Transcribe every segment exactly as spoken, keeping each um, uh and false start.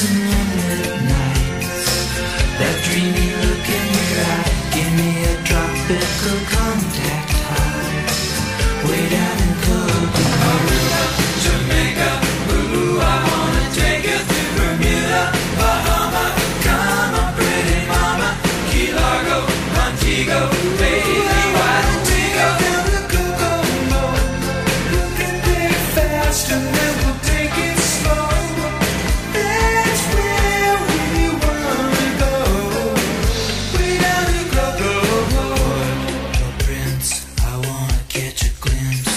and moonlit nights, that dreamy look in your eye, give me a tropical contact high, way down in Copenhagen. Aruba, Jamaica, ooh, I wanna take you through Bermuda, Bahama, come on pretty mama, Key Largo, Montego, baby, why don't we go down to Kokomo? We'll get there fast and then we'll take it slow. That's where we wanna go, way down to Kokomo. Oh, Prince, I wanna catch a glimpse.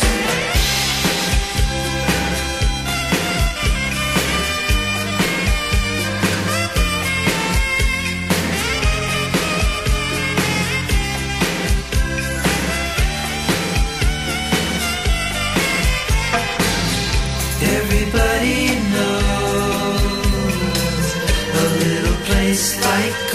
Everybody knows a little place like